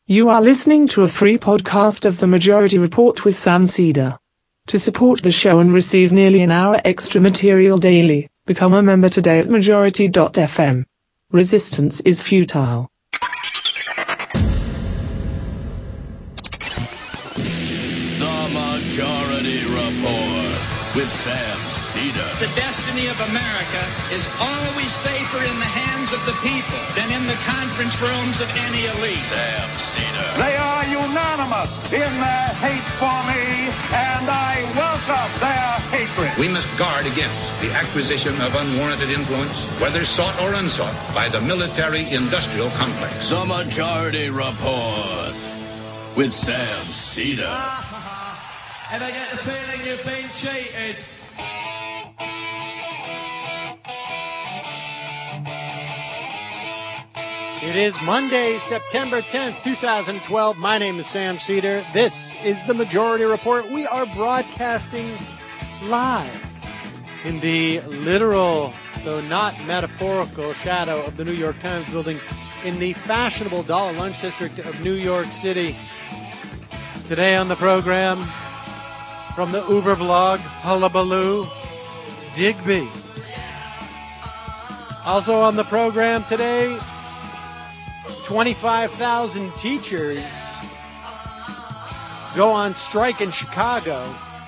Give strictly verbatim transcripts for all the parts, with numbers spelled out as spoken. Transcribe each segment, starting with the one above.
You are listening to a free podcast of The Majority Report with Sam Cedar. To support the show and receive nearly an hour extra material daily, become a member today at majority dot f m. Resistance is futile. The Majority Report with Sam Cedar. The destiny of America is always safer in the hands of the people than in the conference rooms of any elite. Sam Cedar. They are unanimous in their hate for me, and I welcome their hatred. We must guard against the acquisition of unwarranted influence, whether sought or unsought, by the military-industrial complex. The Majority Report with Sam Cedar. And I get the feeling you've been cheated. It is Monday, September tenth, twenty twelve. My name is Sam Cedar. This is the Majority Report. We are broadcasting live in the literal, though not metaphorical, shadow of the New York Times building in the fashionable Dollar Lunch District of New York City. Today on the program, from the Uber blog, Hullabaloo, Digby. Also on the program today, twenty-five thousand teachers go on strike in Chicago.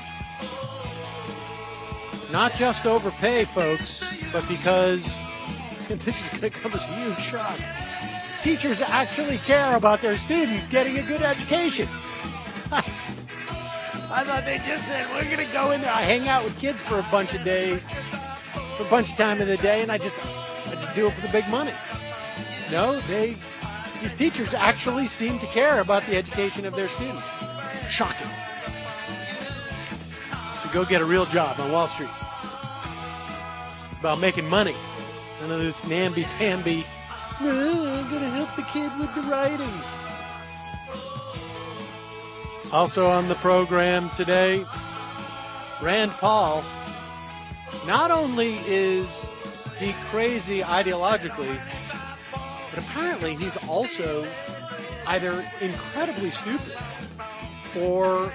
Not just over pay, folks, but because, this is going to come as a huge shock, teachers actually care about their students getting a good education. I thought they just said, we're going to go in there. I hang out with kids for a bunch of days, for a bunch of time in the day, and I just, I just do it for the big money. No, they... These teachers actually seem to care about the education of their students. Shocking. So go get a real job on Wall Street. It's about making money. None of this namby-pamby, oh, I'm going to help the kid with the writing. Also on the program today, Rand Paul. Not only is he crazy ideologically, but apparently he's also either incredibly stupid or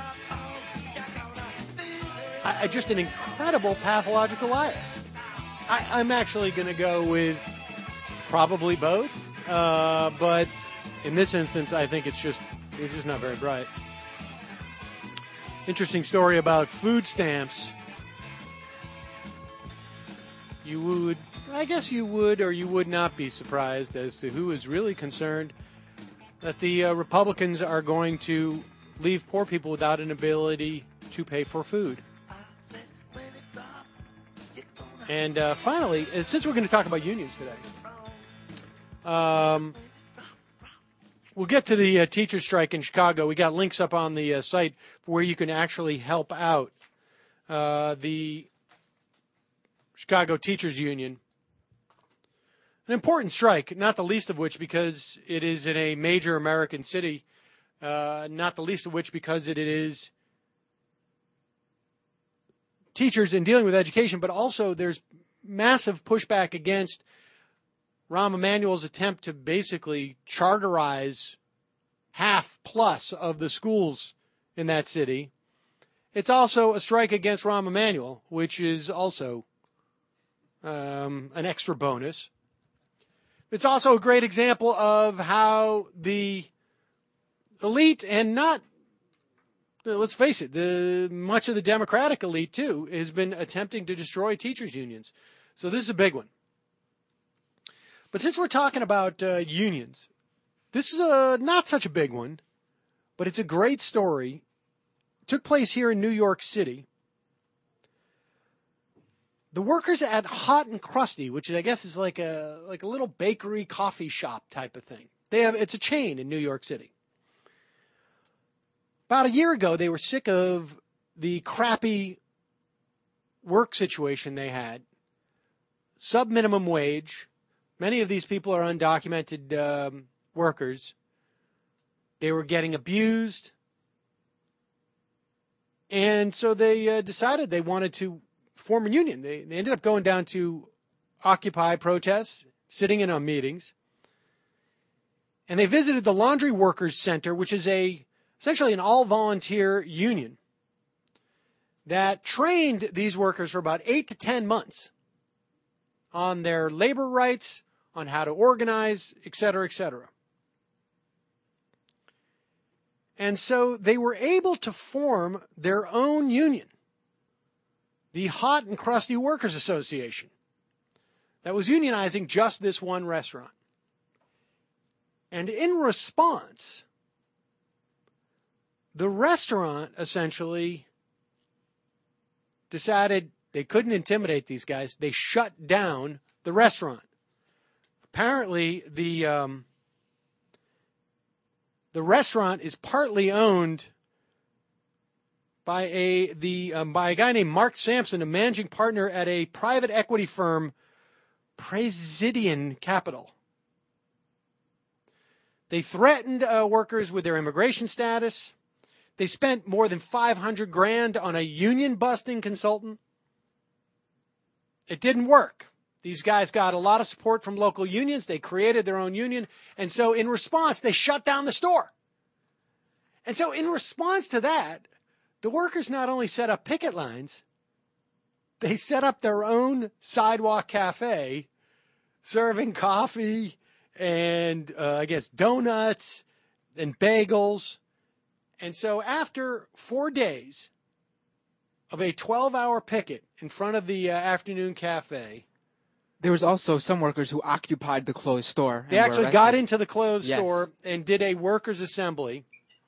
I, I just an incredible pathological liar. I, I'm actually going to go with probably both, uh, but in this instance, I think it's just it's just not very bright. Interesting story about food stamps. You would, I guess you would or you would not be surprised as to who is really concerned that the uh, Republicans are going to leave poor people without an ability to pay for food. And uh, finally, since we're going to talk about unions today, um, we'll get to the uh, teacher strike in Chicago. We got links up on the uh, site for where you can actually help out uh, the Chicago Teachers Union. An important strike, not the least of which because it is in a major American city, uh, not the least of which because it is teachers in dealing with education, but also there's massive pushback against Rahm Emanuel's attempt to basically charterize half plus of the schools in that city. It's also a strike against Rahm Emanuel, which is also um, an extra bonus. It's also a great example of how the elite and not, let's face it, the much of the Democratic elite, too, has been attempting to destroy teachers' unions. So this is a big one. But since we're talking about uh, unions, this is a not such a big one, but it's a great story. It took place here in New York City. The workers at Hot and Crusty, which I guess is like a like a little bakery coffee shop type of thing. They have it's a chain in New York City. About a year ago, they were sick of the crappy work situation they had. Sub-minimum wage. Many of these people are undocumented um, workers. They were getting abused. And so they uh, decided they wanted to form a union. They, they ended up going down to Occupy protests, sitting in on meetings. And they visited the Laundry Workers Center, which is a essentially an all-volunteer union that trained these workers for about eight to ten months on their labor rights, on how to organize, et cetera, et cetera. And so they were able to form their own union, the Hot and Crusty Workers Association, that was unionizing just this one restaurant. And in response, the restaurant essentially decided they couldn't intimidate these guys. They shut down the restaurant. Apparently, the um, the restaurant is partly owned by a the um, by a guy named Mark Sampson, a managing partner at a private equity firm, Presidian Capital. They threatened uh, workers with their immigration status. They spent more than five hundred grand on a union busting consultant. It didn't work. These guys got a lot of support from local unions. They created their own union. And so in response, they shut down the store. And so in response to that, the workers not only set up picket lines, they set up their own sidewalk cafe, serving coffee and, uh, I guess, donuts and bagels. And so after four days of a twelve-hour picket in front of the uh, afternoon cafe, there was also some workers who occupied the closed store. They actually got into the closed yes. store and did a workers' assembly.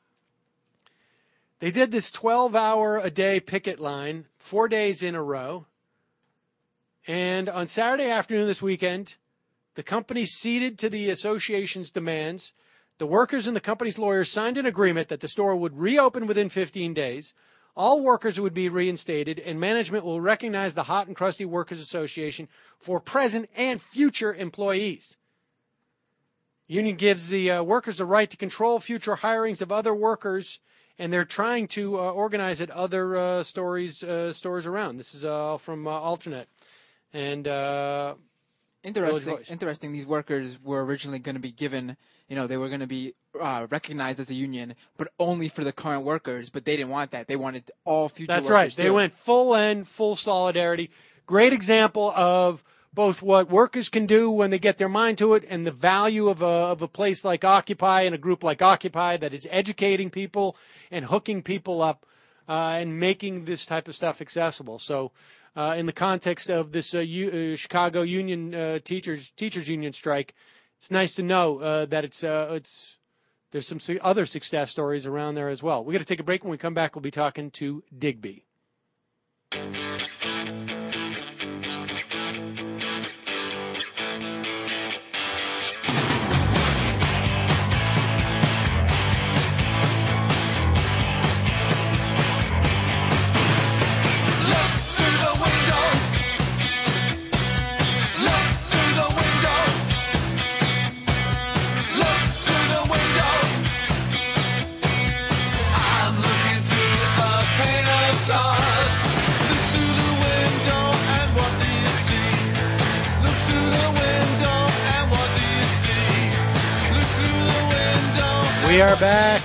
They did this twelve-hour-a-day picket line four days in a row. And on Saturday afternoon this weekend, the company ceded to the association's demands. The workers and the company's lawyers signed an agreement that the store would reopen within fifteen days. All workers would be reinstated, and management will recognize the Hot and Crusty Workers Association for present and future employees. Union gives the uh, workers the right to control future hirings of other workers, and they're trying to uh, organize at other uh, stories, uh, stores around. This is all uh, from uh, Alternate. And uh, interesting. Interesting. These workers were originally going to be given, you know, they were going to be uh, recognized as a union, but only for the current workers. But they didn't want that. They wanted all future That's workers. That's right. They too. went full end, full solidarity. Great example of both what workers can do when they get their mind to it and the value of a, of a place like Occupy and a group like Occupy that is educating people and hooking people up uh, and making this type of stuff accessible. So uh, in the context of this uh, U- uh, Chicago Union uh, teachers teachers union strike, it's nice to know uh, that it's uh, it's there's some other success stories around there as well. We're going to take a break. When we come back, we'll be talking to Digby. We are back.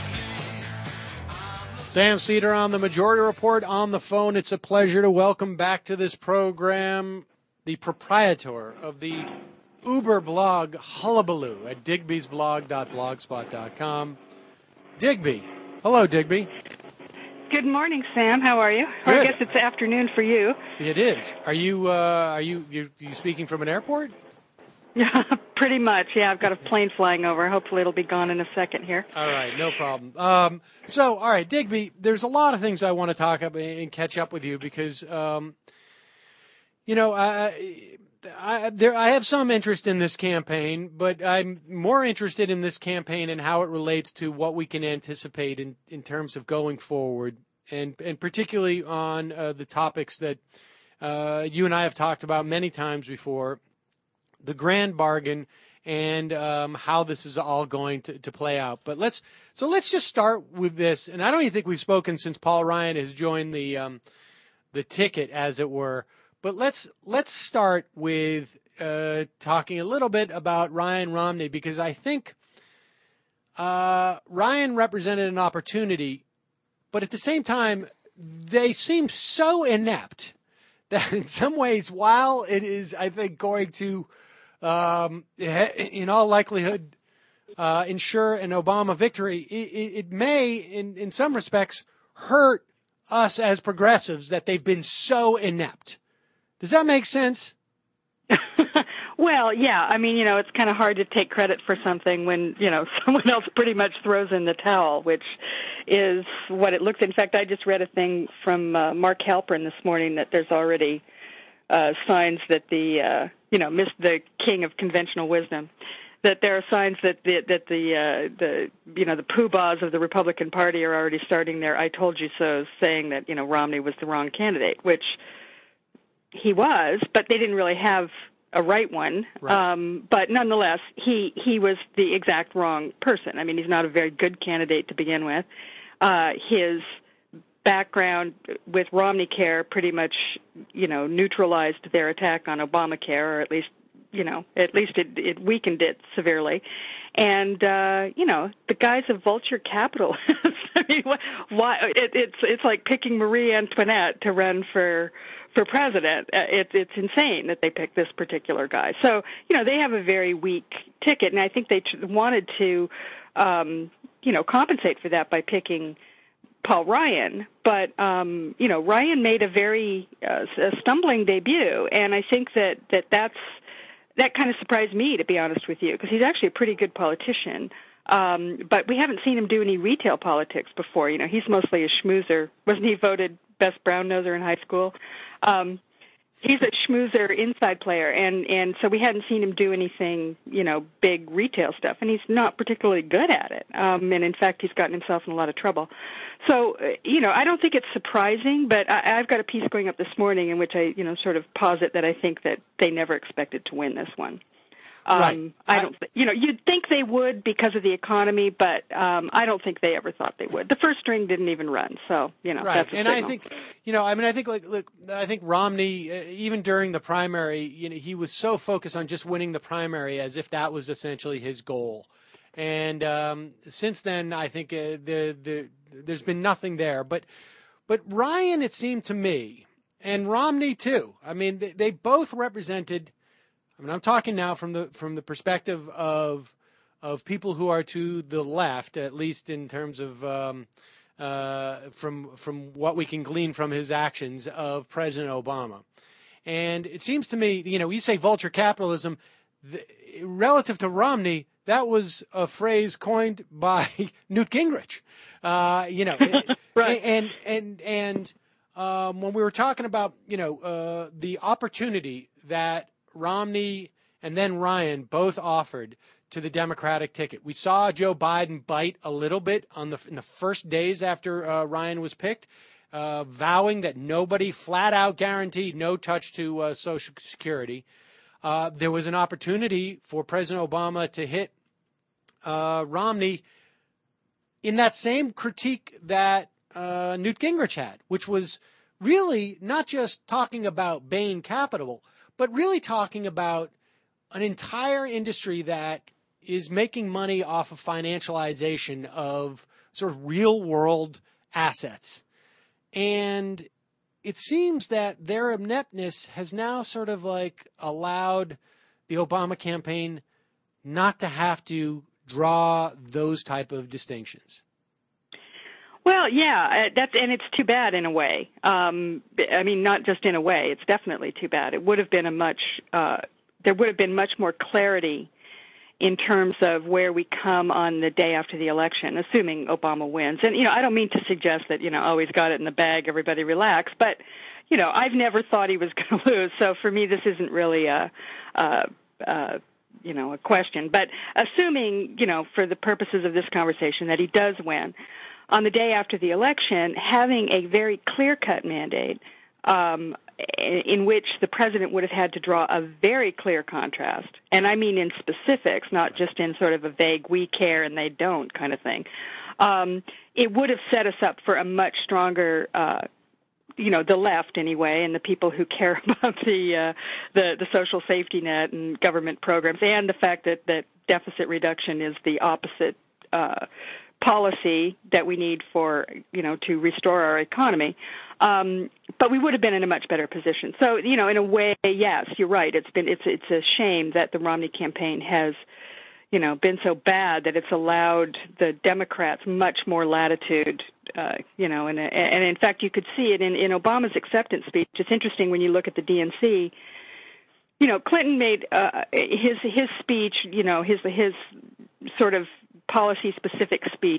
Sam Seder on the Majority Report on the phone. It's a pleasure to welcome back to this program the proprietor of the Uber blog Hullabaloo at digby's blog dot blogspot dot com. Digby. Hello, Digby. Good morning, Sam. How are you? Or I guess it's afternoon for you. It is. Are you? Uh, are you? You, you speaking from an airport? Yeah, pretty much. Yeah, I've got a plane flying over. Hopefully it'll be gone in a second here. All right, no problem. Um, so, all right, Digby, there's a lot of things I want to talk about and catch up with you because, um, you know, I, I, there, I have some interest in this campaign, but I'm more interested in this campaign and how it relates to what we can anticipate in, in terms of going forward, and, and particularly on uh, the topics that uh, you and I have talked about many times before, the grand bargain, and um, how this is all going to, to play out. But let's so let's just start with this. And I don't even think we've spoken since Paul Ryan has joined the um, the ticket, as it were. But let's let's start with uh, talking a little bit about Ryan Romney, because I think uh, Ryan represented an opportunity, but at the same time, they seem so inept that in some ways, while it is, I think, going to, um, in all likelihood, uh, ensure an Obama victory, it, it may, in, in some respects, hurt us as progressives that they've been so inept. Does that make sense? Well, yeah. I mean, you know, it's kind of hard to take credit for something when, you know, someone else pretty much throws in the towel, which is what it looks. In fact, I just read a thing from uh, Mark Halperin this morning that there's already uh, signs that the, uh, you know, missed the king of conventional wisdom, that there are signs that the, that the, uh, the, you know, the poobahs of the Republican Party are already starting their I told you so, saying that, you know, Romney was the wrong candidate, which he was, but they didn't really have a right one. Right. Um, but nonetheless, he, he was the exact wrong person. I mean, he's not a very good candidate to begin with. Uh, his background with Romney Care pretty much, you know, neutralized their attack on Obamacare, or at least, you know, at least it, it weakened it severely. And, uh, you know, the guy's a vulture capitalist. I mean, why, it, it's, it's like picking Marie Antoinette to run for, for president. It's, it's insane that they picked this particular guy. So, you know, they have a very weak ticket, and I think they t- wanted to, um, you know, compensate for that by picking Paul Ryan. But, um, you know, Ryan made a very uh, a stumbling debut, and I think that, that that's, that kind of surprised me, to be honest with you, because he's actually a pretty good politician. Um, but we haven't seen him do any retail politics before. You know, he's mostly a schmoozer. Wasn't he voted best brown noser in high school? Um, he's a schmoozer inside player, and, and so we hadn't seen him do anything, you know, big retail stuff, and he's not particularly good at it. Um, and in fact, he's gotten himself in a lot of trouble. So, you know, I don't think it's surprising, but I, I've got a piece going up this morning in which I, you know, sort of posit that I think that they never expected to win this one. Um, right. I don't, th- you know, you'd think they would because of the economy, but um, I don't think they ever thought they would. The first string didn't even run, so you know. Right, That's a and signal. I think, you know, I mean, I think like, look, I think Romney, uh, even during the primary, you know, he was so focused on just winning the primary as if that was essentially his goal. And um, since then, I think uh, the the there's been nothing there. But but Ryan, it seemed to me, and Romney too. I mean, they, they both represented. I mean, I'm talking now from the from the perspective of of people who are to the left, at least in terms of um, uh, from from what we can glean from his actions of President Obama. And it seems to me, you know, you say vulture capitalism, the, relative to Romney, that was a phrase coined by Newt Gingrich. Uh, you know, right. and and and um, when we were talking about, you know, uh, the opportunity that Romney and then Ryan both offered to the Democratic ticket. We saw Joe Biden bite a little bit on the in the first days after uh, Ryan was picked, uh, vowing that nobody, flat out guaranteed no touch to uh, Social Security. Uh, there was an opportunity for President Obama to hit uh, Romney in that same critique that uh, Newt Gingrich had, which was really not just talking about Bain Capital, but really talking about an entire industry that is making money off of financialization of sort of real world assets. And it seems that their ineptness has now sort of like allowed the Obama campaign not to have to draw those type of distinctions. Well, yeah, that's, and it's too bad in a way. Um, I mean, not just in a way, it's definitely too bad. It would have been a much, uh, there would have been much more clarity in terms of where we come on the day after the election, assuming Obama wins. And, you know, I don't mean to suggest that, you know, oh, he's got it in the bag, everybody relax, but, you know, I've never thought he was going to lose, so for me this isn't really a, a, a you know, a question. But assuming, you know, for the purposes of this conversation that he does win, on the day after the election, having a very clear-cut mandate um, in which the president would have had to draw a very clear contrast, and I mean in specifics, not just in sort of a vague we care and they don't kind of thing, um, it would have set us up for a much stronger, uh, you know, the left anyway, and the people who care about the, uh, the the social safety net and government programs, and the fact that, that deficit reduction is the opposite uh, policy that we need for, you know, to restore our economy. Um, but we would have been in a much better position. So, you know, in a way, yes, you're right. It's been, it's, it's a shame that the Romney campaign has, you know, been so bad that it's allowed the Democrats much more latitude, uh, you know, and, and in fact, you could see it in, in Obama's acceptance speech. It's interesting when you look at the D N C. You know, Clinton made uh, his his speech, you know, his his sort of policy-specific speech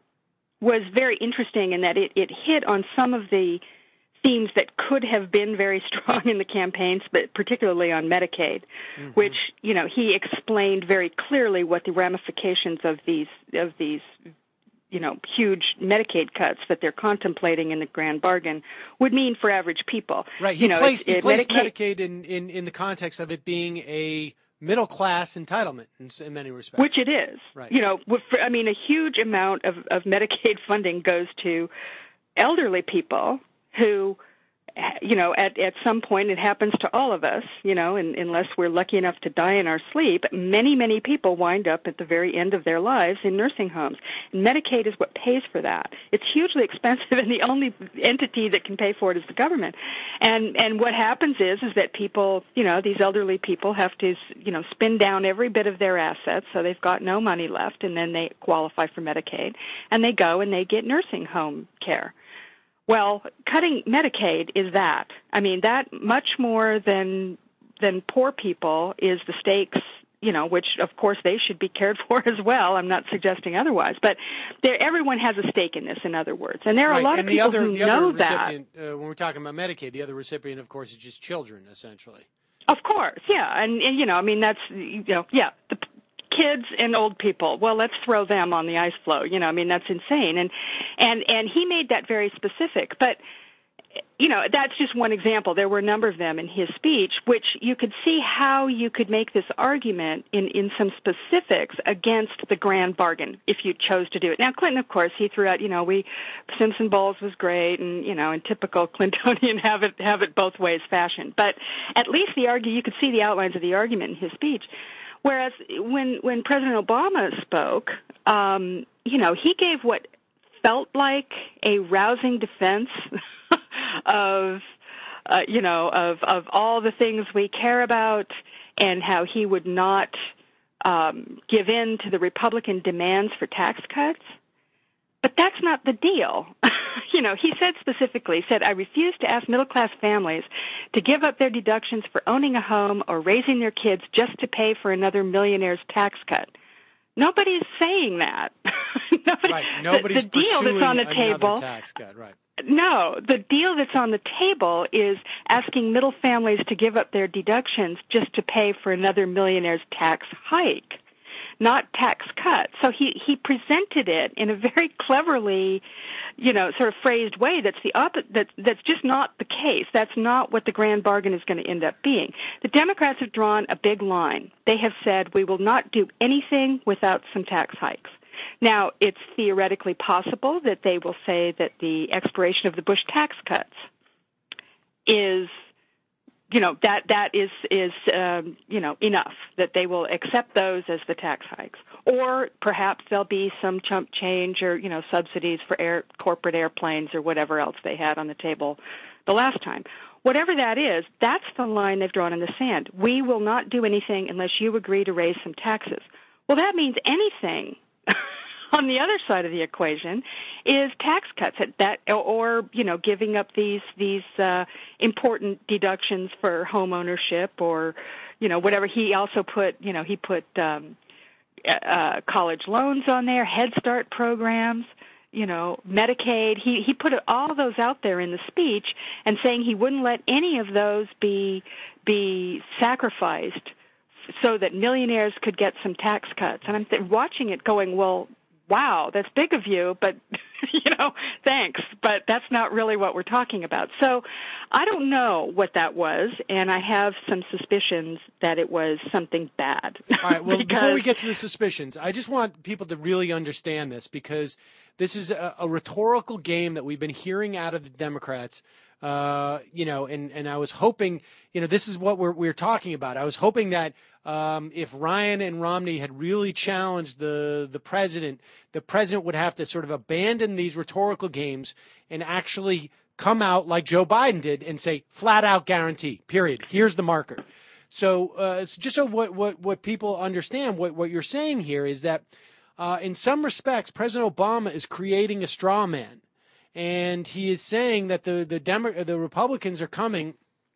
was very interesting in that it, it hit on some of the themes that could have been very strong in the campaigns, but particularly on Medicaid, mm-hmm. which, you know, he explained very clearly what the ramifications of these of these you know, huge Medicaid cuts that they're contemplating in the grand bargain would mean for average people. Right. He you know, placed, it, he placed Medicaid, Medicaid in, in, in the context of it being a middle-class entitlement in, in many respects. Which it is. Right. You know, I mean, a huge amount of, of Medicaid funding goes to elderly people who, you know, at, at some point it happens to all of us, you know, and, unless we're lucky enough to die in our sleep, many, many people wind up at the very end of their lives in nursing homes. And Medicaid is what pays for that. It's hugely expensive, and the only entity that can pay for it is the government. And and what happens is is that people, you know, these elderly people have to, you know, spin down every bit of their assets, so they've got no money left, and then they qualify for Medicaid, and they go and they get nursing home care. Well, cutting Medicaid is that. I mean, that much more than than poor people is the stakes, you know, which, of course, they should be cared for as well. I'm not suggesting otherwise. But there, everyone has a stake in this, in other words. And there are right. a lot and of people other, who the know other that. Uh, when we're talking about Medicaid, the other recipient, of course, is just children, essentially. Of course, yeah. And, and you know, I mean, that's, you know, yeah, the kids and old people. Well, let's throw them on the ice floe. You know, I mean, that's insane. And and and he made that very specific. But, you know, that's just one example. There were a number of them in his speech, which you could see how you could make this argument in, in some specifics against the grand bargain if you chose to do it. Now, Clinton, of course, he threw out, you know, we Simpson Bowles was great, and, you know, in typical Clintonian have it have it both ways fashion. But at least the argue, you could see the outlines of the argument in his speech. Whereas when when President Obama spoke, um, you know, he gave what felt like a rousing defense of, uh, you know, of of all the things we care about, and how he would not um, give in to the Republican demands for tax cuts. But that's not the deal. You know, he said specifically, said, I refuse to ask middle-class families to give up their deductions for owning a home or raising their kids just to pay for another millionaire's tax cut. Nobody's saying that. Nobody, right. Nobody's the, the deal that's on the table. Tax cut. Right. No, the deal that's on the table is asking middle families to give up their deductions just to pay for another millionaire's tax hike, not tax cuts. So he, he presented it in a very cleverly, you know, sort of phrased way that's the opposite, that, that's just not the case. That's not what the grand bargain is going to end up being. The Democrats have drawn a big line. They have said we will not do anything without some tax hikes. Now, it's theoretically possible that they will say that the expiration of the Bush tax cuts is, you know, that that is is um, you know, enough, that they will accept those as the tax hikes, or perhaps there'll be some chump change or, you know, subsidies for air, corporate airplanes or whatever else they had on the table the last time. Whatever that is, that's the line they've drawn in the sand. We will not do anything unless you agree to raise some taxes. Well, that means anything. On the other side of the equation is tax cuts at that, or, you know, giving up these these uh, important deductions for home ownership, or, you know, whatever. He also put, you know, he put um, uh, college loans on there, Head Start programs, you know, Medicaid. He he put all those out there in the speech, and saying he wouldn't let any of those be be sacrificed so that millionaires could get some tax cuts. And I'm th- watching it going, well, wow, that's big of you, but, you know, thanks, but that's not really what we're talking about. So I don't know what that was, and I have some suspicions that it was something bad. All right, well, because... before we get to the suspicions, I just want people to really understand this, because This is a, a rhetorical game that we've been hearing out of the Democrats. Uh, you know, and, and I was hoping, you know, this is what we're we're talking about. I was hoping that um, if Ryan and Romney had really challenged the the president, the president would have to sort of abandon these rhetorical games and actually come out like Joe Biden did and say, flat out guarantee, period. Here's the marker. So, uh, so just so what, what, what people understand, what, what you're saying here is that uh, in some respects, President Obama is creating a straw man. And he is saying that the the Demo- the Republicans are coming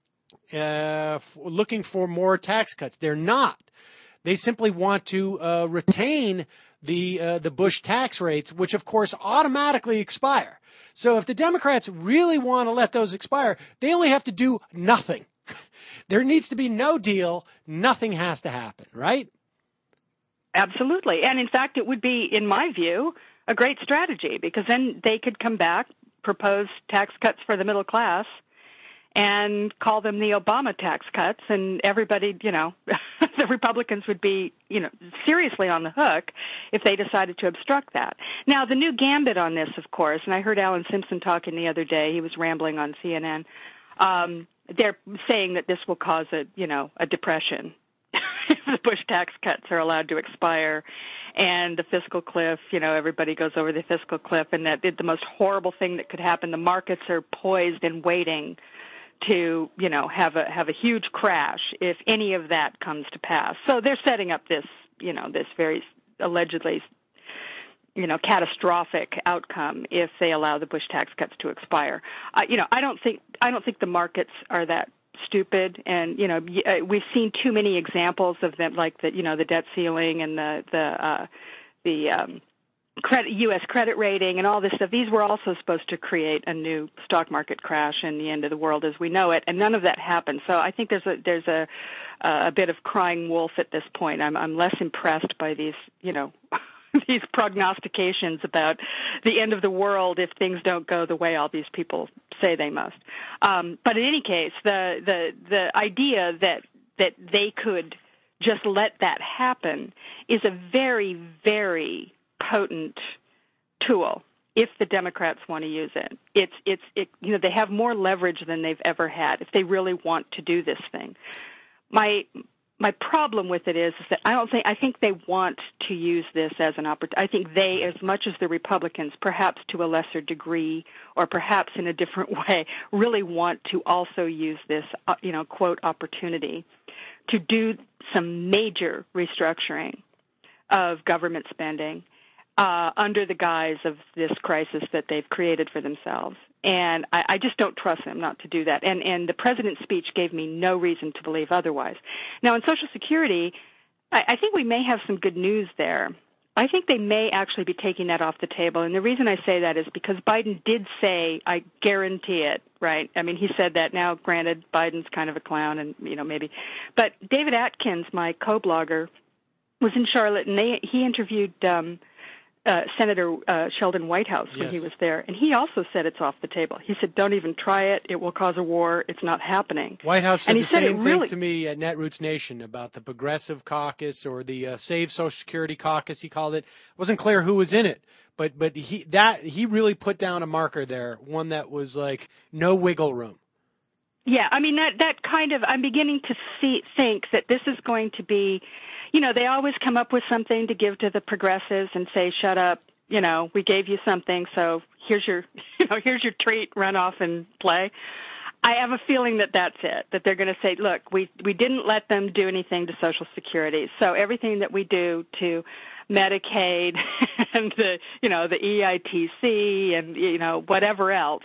uh, f- looking for more tax cuts. They're not. They simply want to uh, retain the uh, the Bush tax rates, which, of course, automatically expire. So if the Democrats really want to let those expire, they only have to do nothing. There needs to be no deal. Nothing has to happen, right? Absolutely. And in fact, it would be, in my view, a great strategy, because then they could come back, propose tax cuts for the middle class, and call them the Obama tax cuts, and everybody, you know, the Republicans would be, you know, seriously on the hook if they decided to obstruct that. Now, the new gambit on this, of course, and I heard Alan Simpson talking the other day, he was rambling on C N N, um, they're saying that this will cause a, you know, a depression if the Bush tax cuts are allowed to expire. And the fiscal cliff, you know, everybody goes over the fiscal cliff, and that the most horrible thing that could happen, the markets are poised and waiting to, you know, have a have a huge crash if any of that comes to pass. So they're setting up this, you know, this very allegedly, you know, catastrophic outcome if they allow the Bush tax cuts to expire. Uh, you know, I don't think I don't think the markets are that stupid, and you know we've seen too many examples of them, like the you know the debt ceiling and the the uh, the um, credit U S credit rating and all this stuff. These were also supposed to create a new stock market crash and the end of the world as we know it, and none of that happened. So I think there's a there's a a bit of crying wolf at this point. I'm I'm less impressed by these you know. these prognostications about the end of the world if things don't go the way all these people say they must. Um, but in any case, the, the, the idea that, that they could just let that happen is a very, very potent tool if the Democrats want to use it. It's, it's, it, you know, they have more leverage than they've ever had if they really want to do this thing. My, My problem with it is, is that I don't think I think they want to use this as an opportunity. I think they, as much as the Republicans, perhaps to a lesser degree, or perhaps in a different way, really want to also use this, uh, you know, quote opportunity to do some major restructuring of government spending uh, under the guise of this crisis that they've created for themselves. And I, I just don't trust them not to do that. And, and the president's speech gave me no reason to believe otherwise. Now, in Social Security, I, I think we may have some good news there. I think they may actually be taking that off the table. And the reason I say that is because Biden did say, I guarantee it, right? I mean, he said that. Now, granted, Biden's kind of a clown and, you know, maybe. But David Atkins, my co-blogger, was in Charlotte, and they, he interviewed um, Uh, Senator uh, Sheldon Whitehouse when yes. he was there, and he also said it's off the table. He said, don't even try it. It will cause a war. It's not happening. Whitehouse said and he the said same it thing really... to me at Netroots Nation about the Progressive Caucus or the uh, Save Social Security Caucus, he called it. It wasn't clear who was in it, but but he that he really put down a marker there, one that was like no wiggle room. Yeah, I mean, that, that kind of, I'm beginning to see think that this is going to be, you know, they always come up with something to give to the progressives and say, shut up. You know, we gave you something, so here's your, you know, here's your treat, run off and play. I have a feeling that that's it, that they're going to say, look, we we didn't let them do anything to Social Security, so everything that we do to Medicaid and the, you know, the E I T C and, you know, whatever else,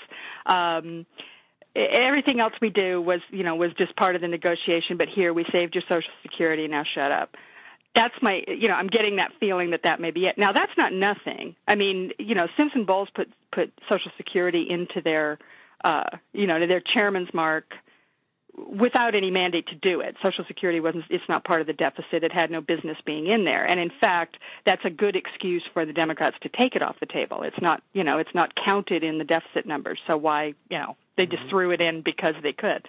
um, everything else we do was, you know, was just part of the negotiation, but here we saved your Social Security, now shut up. That's my, you know, I'm getting that feeling that that may be it. Now, that's not nothing. I mean, you know, Simpson Bowles put put Social Security into their, uh, you know, to their chairman's mark without any mandate to do it. Social Security wasn't, it's not part of the deficit. It had no business being in there. And in fact, that's a good excuse for the Democrats to take it off the table. It's not, you know, it's not counted in the deficit numbers. So why, you know, they just threw it in because they could.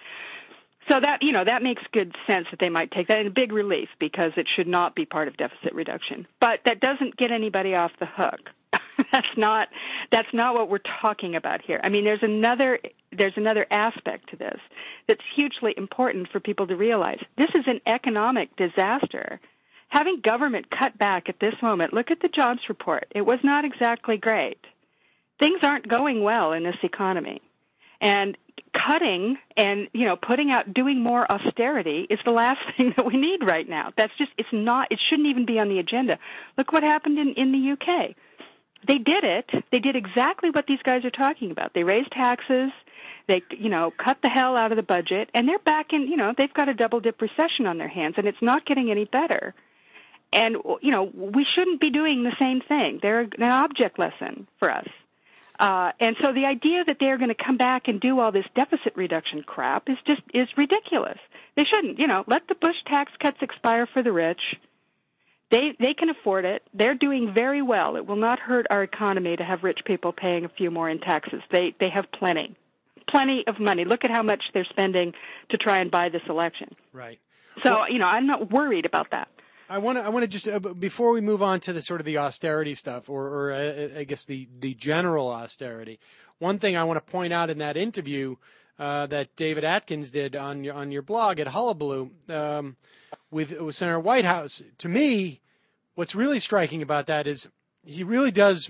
So that, you know, that makes good sense that they might take that, and a big relief because it should not be part of deficit reduction. But that doesn't get anybody off the hook. that's not that's not what we're talking about here. I mean, there's another there's another aspect to this that's hugely important for people to realize. This is an economic disaster. Having government cut back at this moment, look at the jobs report. It was not exactly great. Things aren't going well in this economy. And cutting and, you know, putting out, doing more austerity is the last thing that we need right now. That's just, it's not, it shouldn't even be on the agenda. Look what happened in, in the U K. They did it. They did exactly what these guys are talking about. They raised taxes. They, you know, cut the hell out of the budget. And they're back in, you know, they've got a double-dip recession on their hands, and it's not getting any better. And, you know, we shouldn't be doing the same thing. They're an object lesson for us. Uh, and so the idea that they're going to come back and do all this deficit reduction crap is just, is ridiculous. They shouldn't, you know, let the Bush tax cuts expire for the rich. They, they can afford it. They're doing very well. It will not hurt our economy to have rich people paying a few more in taxes. They, they have plenty, plenty of money. Look at how much they're spending to try and buy this election. Right. So, well, you know, I'm not worried about that. I want to. I want to just uh, before we move on to the sort of the austerity stuff, or, or uh, I guess the the general austerity. One thing I want to point out in that interview uh, that David Atkins did on your on your blog at Hullabaloo um, with, with Senator Whitehouse. To me, what's really striking about that is he really does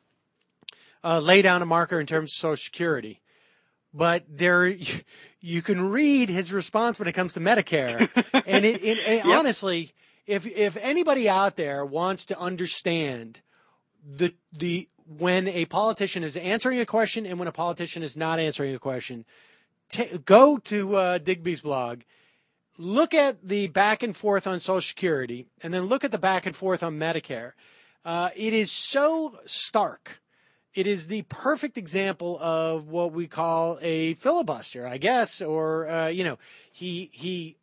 uh, lay down a marker in terms of Social Security. But there, you can read his response when it comes to Medicare, and it, it, it yep. honestly. If if anybody out there wants to understand the the when a politician is answering a question and when a politician is not answering a question, t- go to uh, Digby's blog, look at the back and forth on Social Security, and then look at the back and forth on Medicare. Uh, it is so stark. It is the perfect example of what we call a filibuster, I guess, or uh, you know, he he.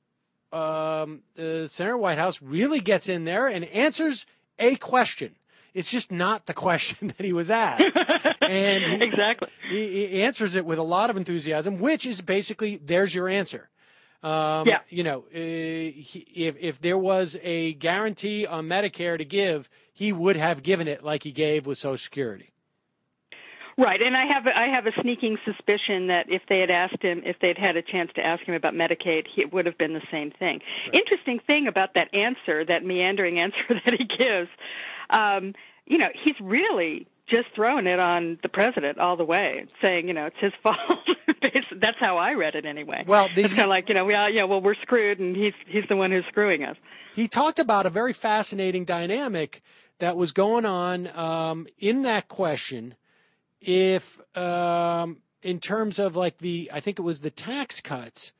Um, uh, Senator Whitehouse really gets in there and answers a question. It's just not the question that he was asked. And he, exactly. He, he answers it with a lot of enthusiasm, which is basically, there's your answer. Um, yeah. You know, uh, he, if, if there was a guarantee on Medicare to give, he would have given it like he gave with Social Security. Right, and I have I have a sneaking suspicion that if they had asked him, if they'd had a chance to ask him about Medicaid, it would have been the same thing. Right. Interesting thing about that answer, that meandering answer that he gives, um, you know, he's really just throwing it on the president all the way, saying, you know, it's his fault. That's how I read it anyway. Well, the, it's kind of like, you know, we all, you know, well, we're screwed, and he's he's the one who's screwing us. He talked about a very fascinating dynamic that was going on um, in that question. If, um, in terms of like the, I think it was the tax cuts,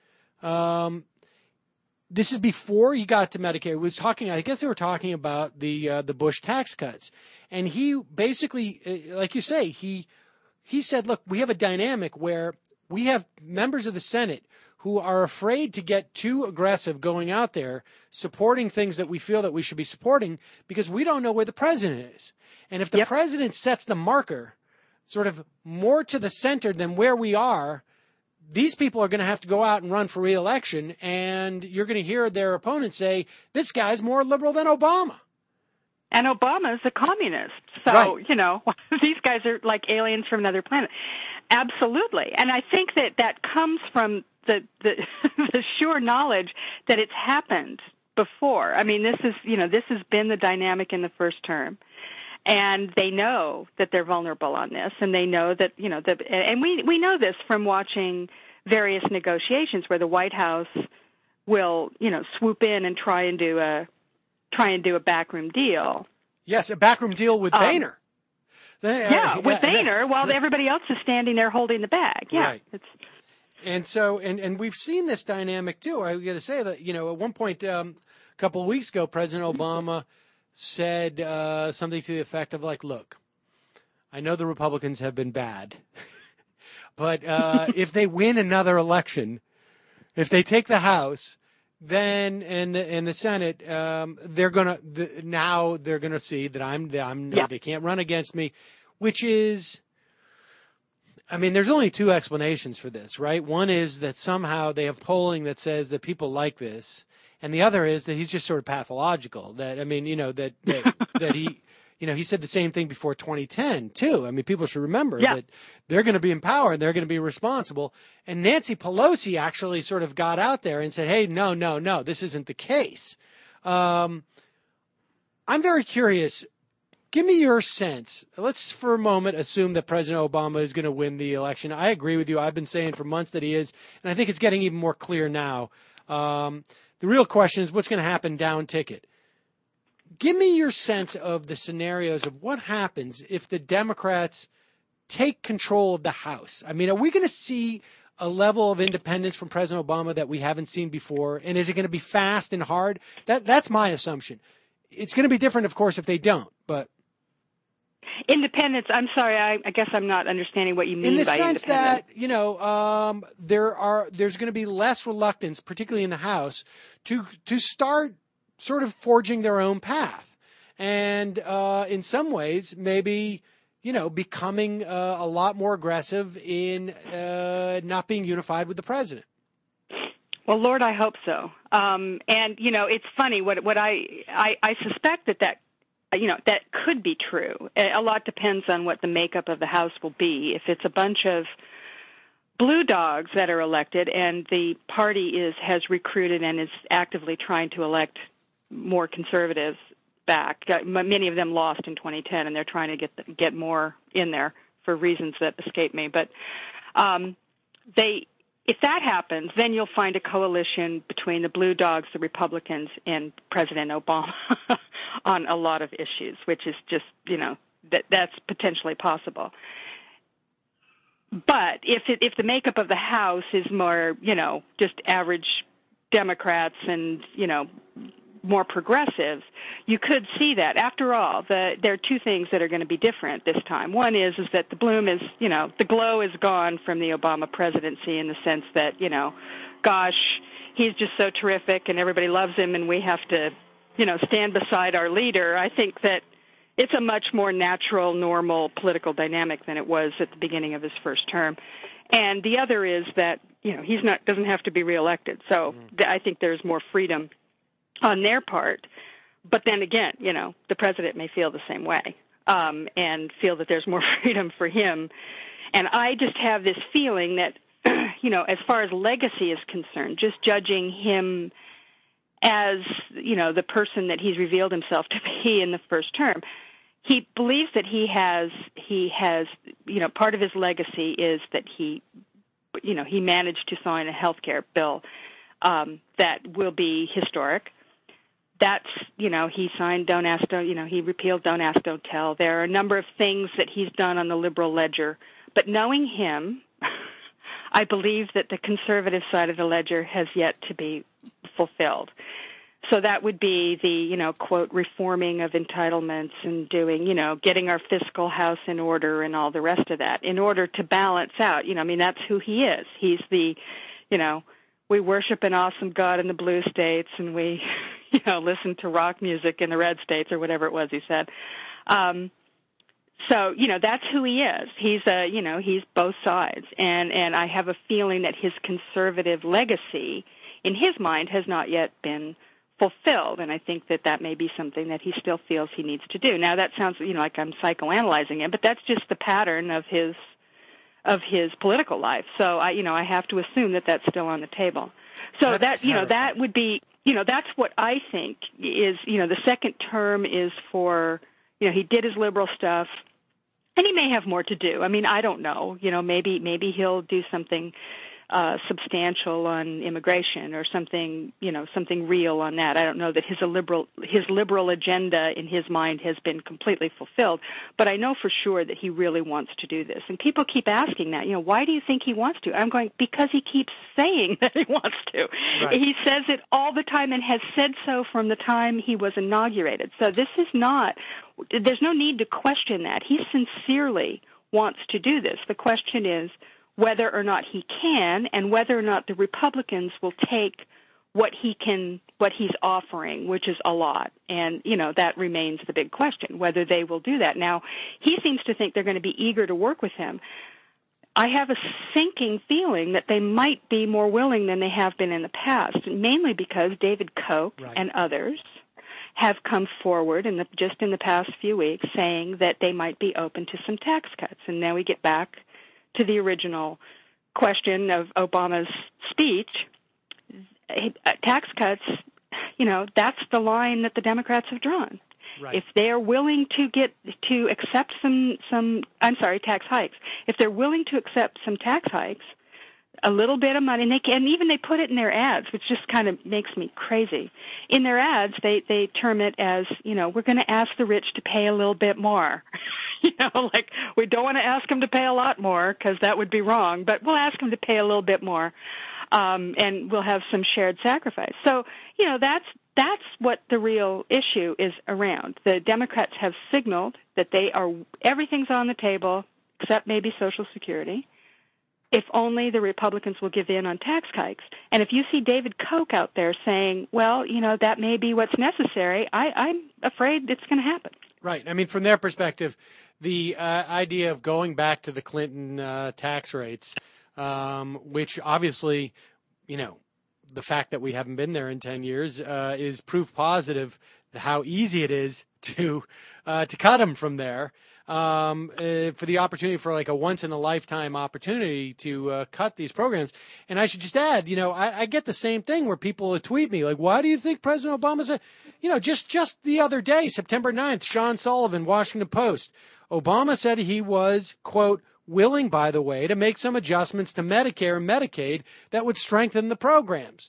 um, this is before he got to Medicare. He was talking, I guess they were talking about the, uh, the Bush tax cuts. And he basically, like you say, he, he said, look, we have a dynamic where we have members of the Senate who are afraid to get too aggressive going out there, supporting things that we feel that we should be supporting because we don't know where the president is. And if the yep. president sets the marker sort of more to the center than where we are, these people are going to have to go out and run for re-election, and you're going to hear their opponents say, this guy's more liberal than Obama. And Obama's a communist. So, right. you know, these guys are like aliens from another planet. Absolutely. And I think that that comes from the, the, the sure knowledge that it's happened before. I mean, this is, you know, this has been the dynamic in the first term. And they know that they're vulnerable on this, and they know that, you know, the, and we we know this from watching various negotiations where the White House will, you know, swoop in and try and do a try and do a backroom deal. Yes, a backroom deal with um, Boehner. Yeah, uh, with yeah, Boehner, while everybody else is standing there holding the bag. Yeah, right. It's, and so, and and we've seen this dynamic too. I got to say that, you know, at one point um, a couple of weeks ago, President Obama said uh, something to the effect of like, look, I know the Republicans have been bad, but uh, if they win another election, if they take the House, then in the, in the Senate, um, they're gonna the, now they're gonna see that I'm I'm yeah. they can't run against me, which is, I mean, there's only two explanations for this, right? One is that somehow they have polling that says that people like this. And the other is that he's just sort of pathological. That I mean, you know, that that, that he you know, he said the same thing before twenty ten, too. I mean, people should remember yeah. that they're going to be in power and they're going to be responsible. And Nancy Pelosi actually sort of got out there and said, hey, no, no, no, this isn't the case. Um, I'm very curious. Give me your sense. Let's for a moment assume that President Obama is going to win the election. I agree with you. I've been saying for months that he is, and I think it's getting even more clear now. Um, the real question is what's going to happen down ticket. Give me your sense of the scenarios of what happens if the Democrats take control of the House. I mean, are we going to see a level of independence from President Obama that we haven't seen before? And is it going to be fast and hard? That That's my assumption. It's going to be different, of course, if they don't, but... Independence, I'm sorry, I, I guess I'm not understanding what you mean by independence. In the sense that, you know, um, there are there's going to be less reluctance, particularly in the House, to to start sort of forging their own path. And uh, in some ways, maybe, you know, becoming uh, a lot more aggressive in uh, not being unified with the president. Well, Lord, I hope so. Um, and, you know, it's funny. What what I, I, I suspect that that You know, that could be true. A lot depends on what the makeup of the House will be. If it's a bunch of blue dogs that are elected and the party is has recruited and is actively trying to elect more conservatives back, many of them lost in twenty ten, and they're trying to get get more in there for reasons that escape me. But um, they, if that happens, then you'll find a coalition between the blue dogs, the Republicans, and President Obama on a lot of issues, which is just, you know, that that's potentially possible. But if it, if the makeup of the House is more, you know, just average Democrats and, you know, more progressives, you could see that. After all, the, there are two things that are going to be different this time. One is is that the bloom is, you know, the glow is gone from the Obama presidency in the sense that, you know, gosh, he's just so terrific and everybody loves him and we have to, you know, stand beside our leader. I think that it's a much more natural, normal political dynamic than it was at the beginning of his first term. And the other is that, you know, he's not doesn't have to be reelected. So mm. I think there's more freedom on their part. But then again, you know, the president may feel the same way um, and feel that there's more freedom for him. And I just have this feeling that, you know, as far as legacy is concerned, just judging him as, you know, the person that he's revealed himself to be in the first term, he believes that he has, he has, you know, part of his legacy is that he, you know, he managed to sign a health care bill um, that will be historic. That's, you know, he signed Don't Ask, Don't, you know, he repealed Don't Ask, Don't Tell. There are a number of things that he's done on the liberal ledger. But knowing him, I believe that the conservative side of the ledger has yet to be fulfilled. So that would be the, you know, quote, reforming of entitlements and doing, you know, getting our fiscal house in order and all the rest of that in order to balance out. You know, I mean, that's who he is. He's the, you know, we worship an awesome God in the blue states and we, you know, listen to rock music in the red states or whatever it was he said. Um, so, you know, that's who he is. He's a, you know, he's both sides. And, and I have a feeling that his conservative legacy in his mind has not yet been fulfilled, and I think that that may be something that he still feels he needs to do. Now, that sounds, you know, like I'm psychoanalyzing him, but that's just the pattern of his of his political life. So, I, you know, I have to assume that that's still on the table. So that's that, you know, that would be, you know, that's what I think is, you know, the second term is for, you know, he did his liberal stuff, and he may have more to do. I mean, I don't know. You know, maybe maybe he'll do something Uh, substantial on immigration or something, you know, something real on that. I don't know that his a liberal his liberal agenda in his mind has been completely fulfilled, but I know for sure that he really wants to do this. And people keep asking that, you know, why do you think he wants to? I'm going, because he keeps saying that he wants to. Right. He says it all the time and has said so from the time he was inaugurated. So this is not, there's no need to question that. He sincerely wants to do this. The question is whether or not he can, and whether or not the Republicans will take what he can, what he's offering, which is a lot. And, you know, that remains the big question, whether they will do that. Now, he seems to think they're going to be eager to work with him. I have a sinking feeling that they might be more willing than they have been in the past, mainly because David Koch right. and others have come forward in the, just in the past few weeks saying that they might be open to some tax cuts. And now we get back to the original question of Obama's speech. Tax cuts, you know, that's the line that the Democrats have drawn. Right. If they're willing to get to accept some, some, I'm sorry, tax hikes. If they're willing to accept some tax hikes, a little bit of money, and they can, and even they put it in their ads, which just kind of makes me crazy. In their ads, they they term it as, you know, we're going to ask the rich to pay a little bit more. You know, like we don't want to ask them to pay a lot more because that would be wrong, but we'll ask them to pay a little bit more, um, and we'll have some shared sacrifice. So, you know, that's that's what the real issue is around. The Democrats have signaled that they are everything's on the table except maybe Social Security. If only the Republicans will give in on tax hikes. And if you see David Koch out there saying, well, you know, that may be what's necessary, I, I'm afraid it's going to happen. Right. I mean, from their perspective, the uh, idea of going back to the Clinton uh, tax rates, um, which obviously, you know, the fact that we haven't been there in ten years uh, is proof positive how easy it is to uh, to cut them from there. Um, uh, for the opportunity for like a once in a lifetime opportunity to uh, cut these programs. And I should just add, you know, I, I get the same thing where people tweet me like, why do you think President Obama said, you know, just, just the other day, September ninth, Sean Sullivan, Washington Post, Obama said he was, quote, willing, by the way, to make some adjustments to Medicare and Medicaid that would strengthen the programs.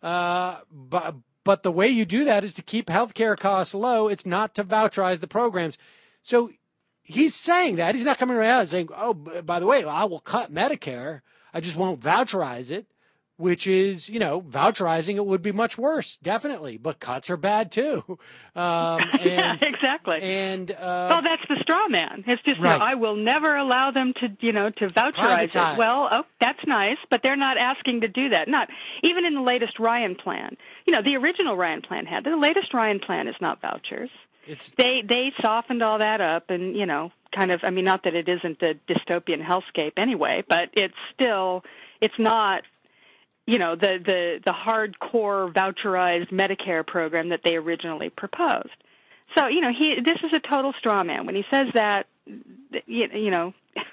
Uh, but, but the way you do that is to keep healthcare costs low. It's not to voucherize the programs. So, he's saying that. He's not coming around and saying, oh, by the way, I will cut Medicare. I just won't voucherize it, which is, you know, voucherizing it would be much worse, definitely. But cuts are bad, too. Um, and, yeah, exactly. And uh, well, that's the straw man. It's just, right. you know, I will never allow them to, you know, to voucherize Privatize. it. Well, oh, that's nice, but they're not asking to do that. Not even in the latest Ryan plan. You know, the original Ryan plan had. The latest Ryan plan is not vouchers. It's, they they softened all that up and, you know, kind of, I mean, not that it isn't a dystopian hellscape anyway, but it's still, it's not, you know, the, the, the hardcore voucherized Medicare program that they originally proposed. So, you know, he this is a total straw man. When he says that, you, you know,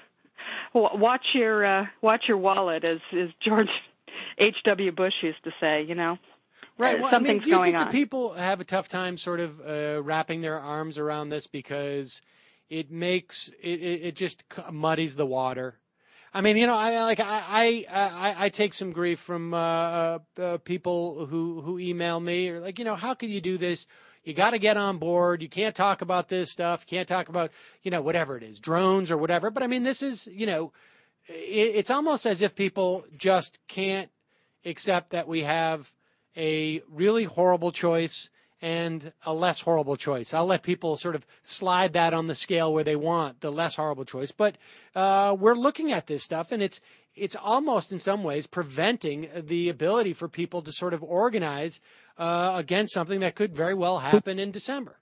watch your uh, watch your wallet, as, as George H W Bush used to say, you know. Right. Well, Something's I mean, do you going think on. the people have a tough time sort of uh, wrapping their arms around this because it makes it, it just muddies the water? I mean, you know, I like I I, I take some grief from uh, uh, people who who email me or like, you know, how can you do this? You got to get on board. You can't talk about this stuff. You can't talk about, you know, whatever it is, drones or whatever. But I mean, this is, you know, it, it's almost as if people just can't accept that we have a really horrible choice and a less horrible choice. I'll let people sort of slide that on the scale where they want the less horrible choice. But uh, we're looking at this stuff, and it's it's almost in some ways preventing the ability for people to sort of organize uh, against something that could very well happen in December.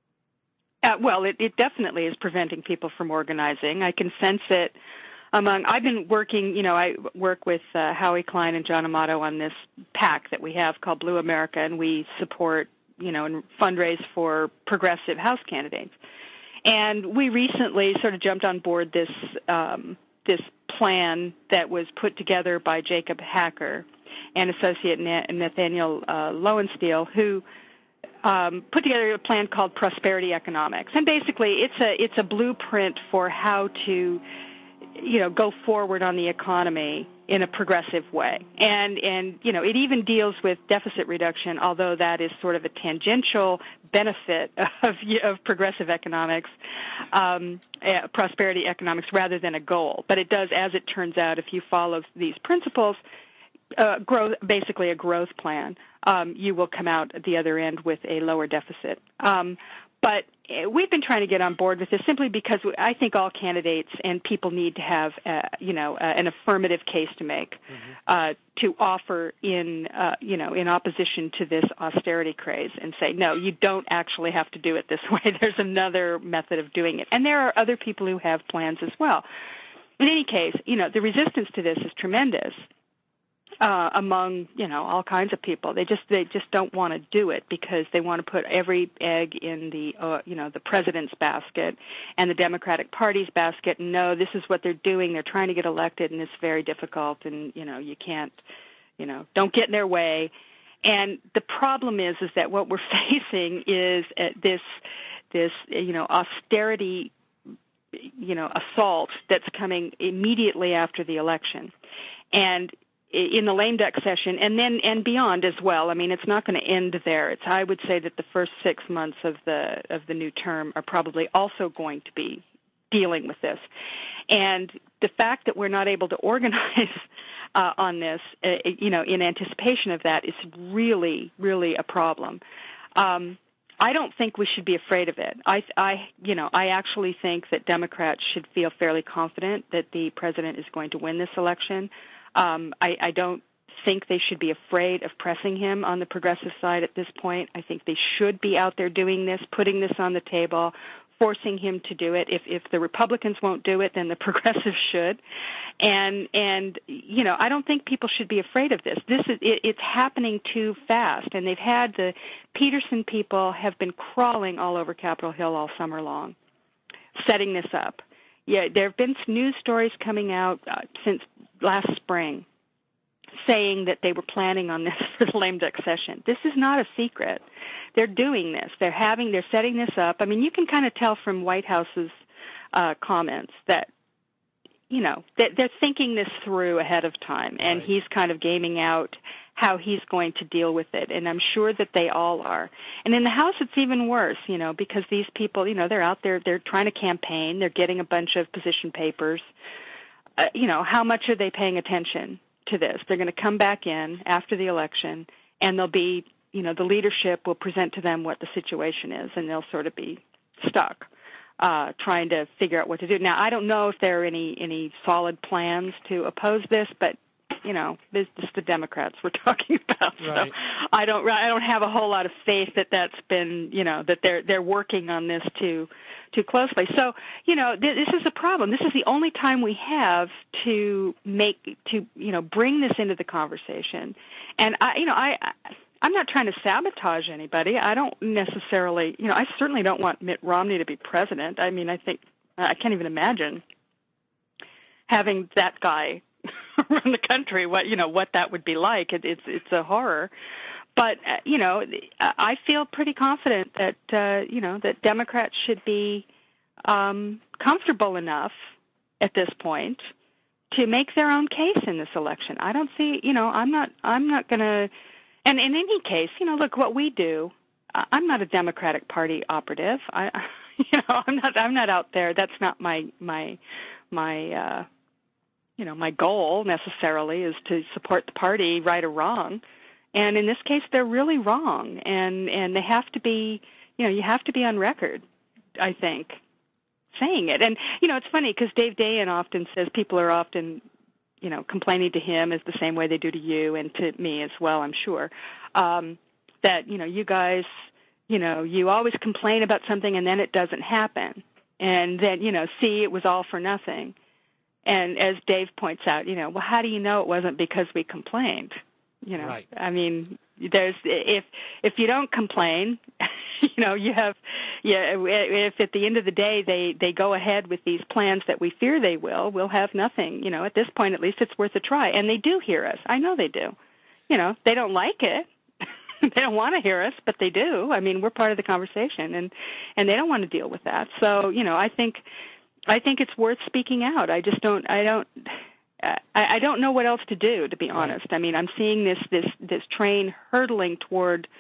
Uh, well, it, it definitely is preventing people from organizing. I can sense it. Among, I've been working, you know, I work with uh, Howie Klein and John Amato on this PAC that we have called Blue America, and we support, you know, and fundraise for progressive House candidates. And we recently sort of jumped on board this um, this plan that was put together by Jacob Hacker and associate Nathaniel uh, Lowenstein, who um, put together a plan called Prosperity Economics. And basically, it's a it's a blueprint for how to, you know, go forward on the economy in a progressive way. And, and, you know, it even deals with deficit reduction, although that is sort of a tangential benefit of, of progressive economics, um, uh, prosperity economics, rather than a goal. But it does, as it turns out, if you follow these principles, uh, growth, basically a growth plan, um, you will come out at the other end with a lower deficit. Um, But we've been trying to get on board with this simply because I think all candidates and people need to have, uh, you know, uh, an affirmative case to make, mm-hmm. uh, to offer in, uh, you know, in opposition to this austerity craze and say, no, you don't actually have to do it this way. There's another method of doing it. And there are other people who have plans as well. In any case, you know, the resistance to this is tremendous. uh, among, you know, all kinds of people. They just they just don't want to do it because they want to put every egg in the, uh, you know, the president's basket and the Democratic Party's basket. And no, this is what they're doing. They're trying to get elected, and it's very difficult. And, you know, you can't, you know, don't get in their way. And the problem is, is that what we're facing is uh, this, this, you know, austerity, you know, assault that's coming immediately after the election. And in the lame duck session, and then and beyond as well. I mean, it's not going to end there. It's I would say that the first six months of the of the new term are probably also going to be dealing with this. And the fact that we're not able to organize uh, on this, uh, you know, in anticipation of that, is really, really a problem. Um, I don't think we should be afraid of it. I, I, you know, I actually think that Democrats should feel fairly confident that the president is going to win this election. Um, I, I don't think they should be afraid of pressing him on the progressive side at this point. I think they should be out there doing this, putting this on the table, forcing him to do it. If if the Republicans won't do it, then the progressives should. And and you know, I don't think people should be afraid of this. This is it, it's happening too fast, and they've had the Peterson people have been crawling all over Capitol Hill all summer long, setting this up. Yeah, there have been news stories coming out uh, since last spring saying that they were planning on this for the lame duck session. This is not a secret. They're doing this. They're having, they're setting this up. I mean, you can kind of tell from White House's uh, comments that, you know, that they're thinking this through ahead of time, and right. He's kind of gaming out how he's going to deal with it, and I'm sure that they all are. And in the House, it's even worse, you know, because these people, you know, they're out there, they're trying to campaign, they're getting a bunch of position papers. Uh, you know, how much are they paying attention to this? They're going to come back in after the election, and they'll be, you know, the leadership will present to them what the situation is, and they'll sort of be stuck uh, trying to figure out what to do. Now, I don't know if there are any, any solid plans to oppose this, but you know, this is the Democrats we're talking about. Right. So I don't, I don't have a whole lot of faith that that's been, you know, that they're they're working on this too, too closely. So, you know, th- this is a problem. This is the only time we have to make, to, you know, bring this into the conversation. And I, you know, I, I'm not trying to sabotage anybody. I don't necessarily, you know, I certainly don't want Mitt Romney to be president. I mean, I think I can't even imagine having that guy run the country, what, you know, what that would be like. It, it's it's a horror. But, uh, you know, I feel pretty confident that, uh, you know, that Democrats should be um, comfortable enough at this point to make their own case in this election. I don't see, you know, I'm not, I'm not going to, and in any case, you know, look, what we do, I'm not a Democratic Party operative. I, you know, I'm not, I'm not out there. That's not my, my, my, uh, you know, my goal necessarily is to support the party, right or wrong. And in this case, they're really wrong. And, and they have to be, you know, you have to be on record, I think, saying it. And, you know, it's funny because Dave Dayen often says people are often, you know, complaining to him is the same way they do to you and to me as well, I'm sure, um, that, you know, you guys, you know, you always complain about something and then it doesn't happen. And then, you know, see, it was all for nothing. And as Dave points out, you know, well, how do you know it wasn't because we complained? You know, right. I mean, there's if if you don't complain, you know, you have, yeah. If at the end of the day they they go ahead with these plans that we fear they will, we'll have nothing. You know, at this point, at least it's worth a try. And they do hear us. I know they do. You know, they don't like it. They don't want to hear us, but they do. I mean, we're part of the conversation, and and they don't want to deal with that. So, you know, I think. I think it's worth speaking out. I just don't. I don't. I, I don't know what else to do, to be honest. I mean, I'm seeing this this this train hurtling toward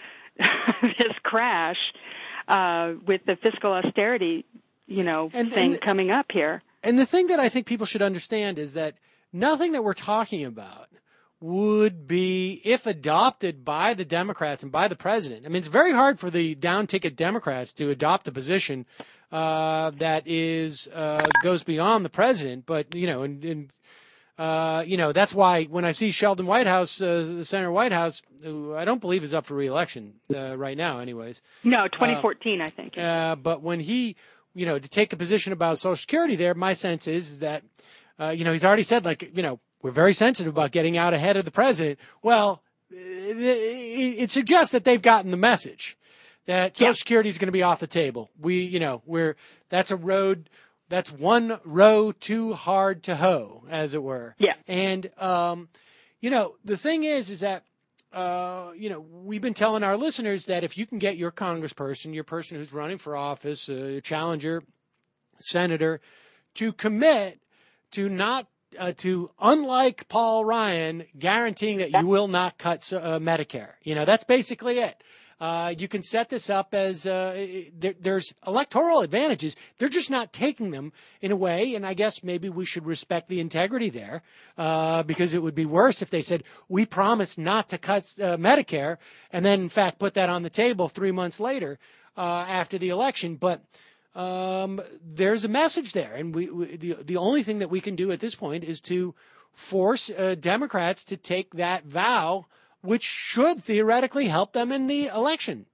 this crash uh, with the fiscal austerity, you know, and, thing and, coming up here. And the thing that I think people should understand is that nothing that we're talking about would be, if adopted by the Democrats and by the president. I mean, it's very hard for the down-ticket Democrats to adopt a position uh, that is uh, goes beyond the president. But, you know, and, and uh, you know, that's why when I see Sheldon Whitehouse, uh, the Senator Whitehouse, who I don't believe is up for re-election uh, right now anyways. No, twenty fourteen, uh, I think. Uh, but when he, you know, to take a position about Social Security there, my sense is, is that, uh, you know, he's already said, like, you know, we're very sensitive about getting out ahead of the president. Well, it, it suggests that they've gotten the message that Social yeah. Security is going to be off the table. We, you know, we're, that's a road, that's one row too hard to hoe, as it were. Yeah. And, um, you know, the thing is, is that, uh, you know, we've been telling our listeners that if you can get your congressperson, your person who's running for office, a challenger, senator, to commit to not, uh, to, unlike Paul Ryan, guaranteeing that you will not cut uh, Medicare. You know, that's basically it. Uh, you can set this up as uh, there, there's electoral advantages. They're just not taking them in a way, and I guess maybe we should respect the integrity there uh, because it would be worse if they said, we promise not to cut uh, Medicare, and then, in fact, put that on the table three months later uh, after the election. But um, there's a message there, and we, we the, the only thing that we can do at this point is to force uh, Democrats to take that vow, which should theoretically help them in the election.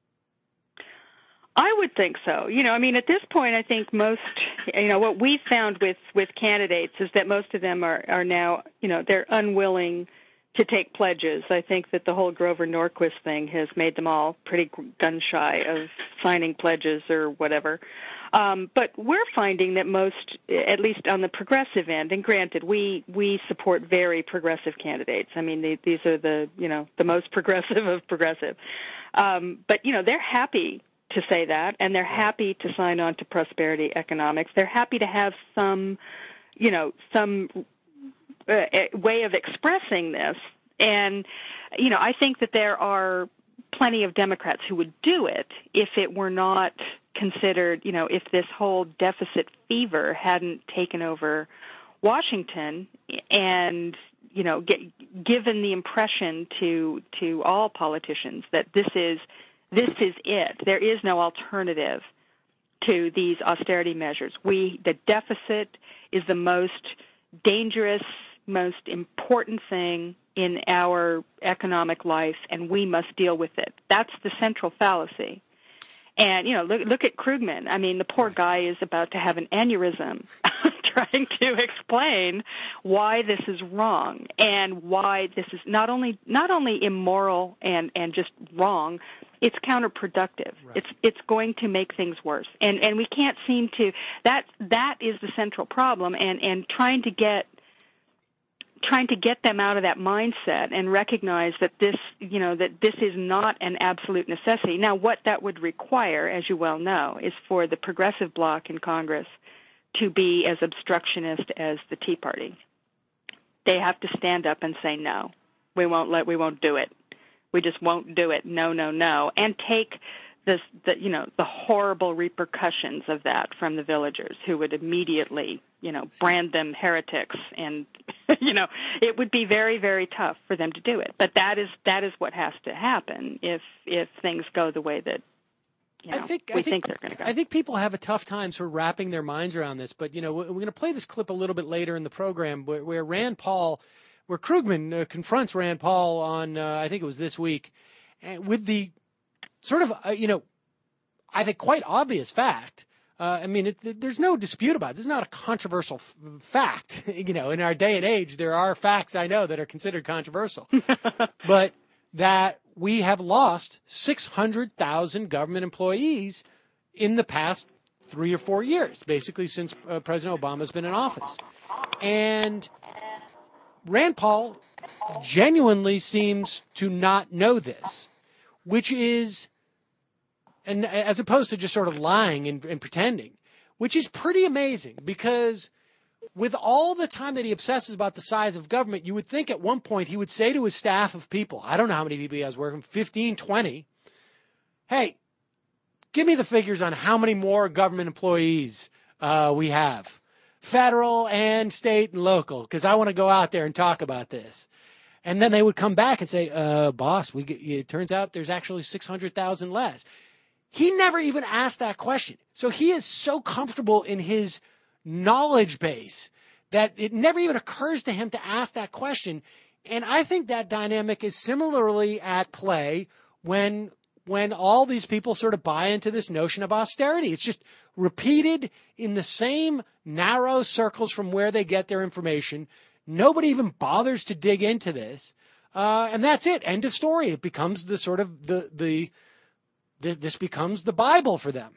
I would think so. You know, I mean, at this point, I think most, you know, what we've found with, with candidates is that most of them are, are now, you know, they're unwilling to take pledges. I think that the whole Grover Norquist thing has made them all pretty gun shy of signing pledges or whatever. Um, but we're finding that most, at least on the progressive end, and granted, we, we support very progressive candidates. I mean, they, these are the, you know, the most progressive of progressive. Um, but, you know, they're happy to say that, and they're happy to sign on to prosperity economics. They're happy to have some, you know, some uh, way of expressing this. And, you know, I think that there are plenty of Democrats who would do it if it were not considered, you know, if this whole deficit fever hadn't taken over Washington and, you know, get, given the impression to to all politicians that this is this is it. There is no alternative to these austerity measures. We the deficit is the most dangerous, most important thing in our economic life, and we must deal with it. That's the central fallacy. And, you know, look, look at Krugman. I mean, the poor guy is about to have an aneurysm trying to explain why this is wrong and why this is not only not only immoral and, and just wrong, it's counterproductive. Right. It's it's going to make things worse. And and we can't seem to that that is the central problem, and, and trying to get trying to get them out of that mindset and recognize that this, you know, that this is not an absolute necessity. Now, what that would require, as you well know, is for the progressive bloc in Congress to be as obstructionist as the Tea Party. They have to stand up and say, no, we won't let, we won't do it. We just won't do it. No, no, no. And take this, the, you know, the horrible repercussions of that from the villagers who would immediately, you know, brand them heretics, and, you know, it would be very, very tough for them to do it. But that is that is what has to happen if if things go the way that, you know, I think, we I think, think they're going to go. I think people have a tough time sort of wrapping their minds around this. But, you know, we're going to play this clip a little bit later in the program where, where Rand Paul, where Krugman uh, confronts Rand Paul on, uh, I think it was this week, and with the sort of, uh, you know, I think quite obvious fact. Uh, I mean, it, there's no dispute about it. This is not a controversial f- fact. You know, in our day and age, there are facts I know that are considered controversial. But that we have lost six hundred thousand government employees in the past three or four years, basically since uh, President Obama's been in office. And Rand Paul genuinely seems to not know this, which is, and as opposed to just sort of lying and, and pretending, which is pretty amazing, because with all the time that he obsesses about the size of government, you would think at one point he would say to his staff of people, I don't know how many people he has working, fifteen, twenty, hey, give me the figures on how many more government employees uh, we have, federal and state and local, because I want to go out there and talk about this. And then they would come back and say, uh, boss, we get, it turns out there's actually six hundred thousand less. He never even asked that question. So he is so comfortable in his knowledge base that it never even occurs to him to ask that question. And I think that dynamic is similarly at play when when all these people sort of buy into this notion of austerity. It's just repeated in the same narrow circles from where they get their information. Nobody even bothers to dig into this. Uh, and that's it. End of story. It becomes the sort of the, the, the, this becomes the Bible for them.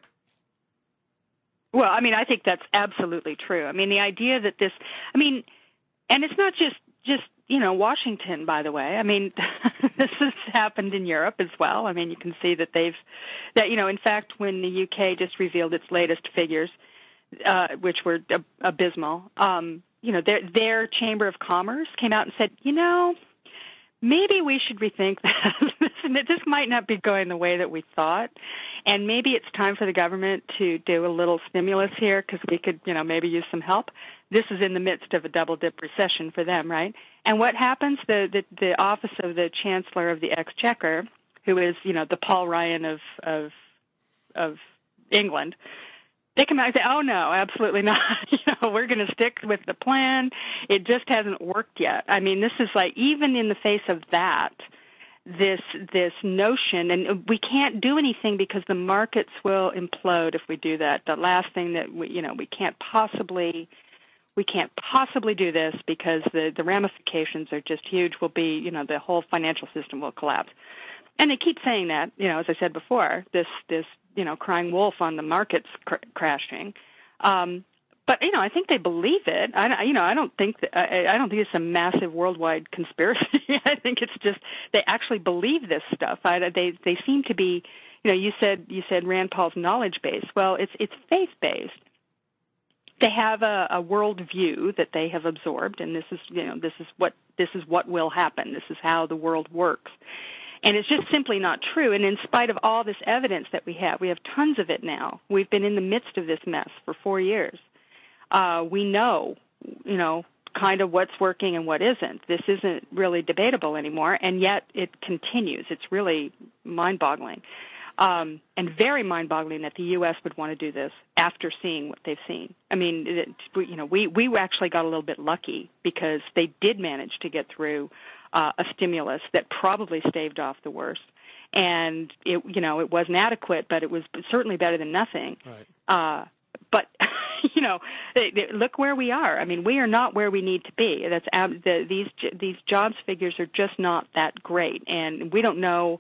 Well, I mean, I think that's absolutely true. I mean, the idea that this, I mean, and it's not just, just, you know, Washington, by the way. I mean, this has happened in Europe as well. I mean, you can see that they've, that, you know, in fact, when the U K just revealed its latest figures, uh, which were ab- abysmal, um, you know, their, their Chamber of Commerce came out and said, you know, maybe we should rethink that. This might not be going the way that we thought. And maybe it's time for the government to do a little stimulus here because we could, you know, maybe use some help. This is in the midst of a double-dip recession for them, right? And what happens? The, the, the office of the Chancellor of the Exchequer, who is, you know, the Paul Ryan of, of, of England, they come out and say, oh, no, absolutely not. You know, we're going to stick with the plan. It just hasn't worked yet. I mean, this is like, even in the face of that, this this notion, and we can't do anything because the markets will implode if we do that. The last thing that we, you know, we can't possibly, we can't possibly do this because the, the ramifications are just huge. Will be, you know, the whole financial system will collapse. And they keep saying that, you know, as I said before, this, this, you know, crying wolf on the markets cr- crashing. Um, but, you know, I think they believe it. I, you know, I don't think that, I, I don't think it's a massive worldwide conspiracy. I think it's just they actually believe this stuff. I, they they seem to be, you know, you said you said Rand Paul's knowledge base. Well, it's it's faith based. They have a, a world view that they have absorbed, and this is, you know, this is what this is what will happen. This is how the world works. And it's just simply not true. And in spite of all this evidence that we have, we have tons of it now. We've been in the midst of this mess for four years. Uh, we know, you know, kind of what's working and what isn't. This isn't really debatable anymore, and yet it continues. It's really mind-boggling, um, and very mind-boggling that the U S would want to do this after seeing what they've seen. I mean, it, you know, we, we actually got a little bit lucky because they did manage to get through uh, a stimulus that probably staved off the worst. And, it, you know, it wasn't adequate, but it was certainly better than nothing. Right. Uh, but, you know, they, they, look where we are. I mean, we are not where we need to be. That's ab- the, these these jobs figures are just not that great, and we don't know.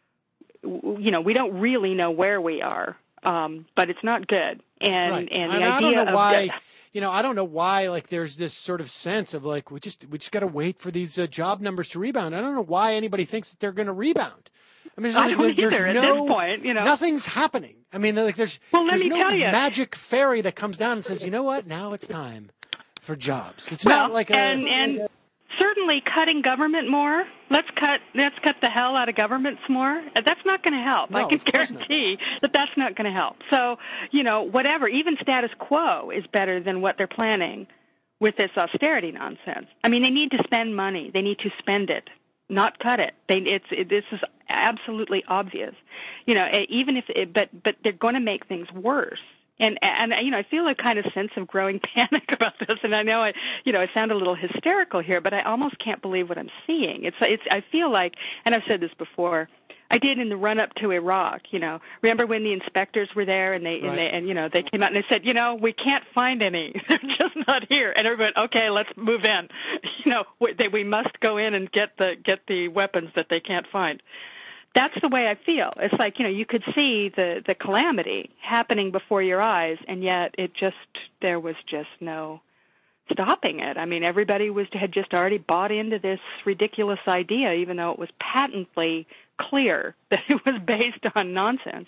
You know, we don't really know where we are, um, but it's not good. And right. and the I, mean, idea I don't know of why. The, you know, I don't know why. Like, there's this sort of sense of like we just we just got to wait for these uh, job numbers to rebound. I don't know why anybody thinks that they're going to rebound. I mean, it's I like don't there's either no, at this point, you know. Nothing's happening. I mean, like there's, well, let there's me no tell you. magic fairy that comes down and says, you know what, now it's time for jobs. It's well, not like a... And, and certainly cutting government more. Let's cut Let's cut the hell out of governments more. That's not going to help. No, I can of course guarantee that that's not going to help. So, you know, whatever, even status quo is better than what they're planning with this austerity nonsense. I mean, they need to spend money. They need to spend it, not cut it. They, it's it, this is absolutely obvious, you know. Even if, it, but but they're going to make things worse. And and you know, I feel a kind of sense of growing panic about this. And I know I, you know, I sound a little hysterical here, but I almost can't believe what I'm seeing. It's it's. I feel like, and I've said this before, I did in the run up to Iraq. You know, remember when the inspectors were there and they right. and they and you know they came out and they said, you know, we can't find any. They're just not here. And everybody, okay, let's move in. You know, we, they, we must go in and get the get the weapons that they can't find. That's the way I feel. It's like, you know, you could see the the calamity happening before your eyes, and yet it just there was just no stopping it. I mean, everybody was had just already bought into this ridiculous idea, even though it was patently clear that it was based on nonsense.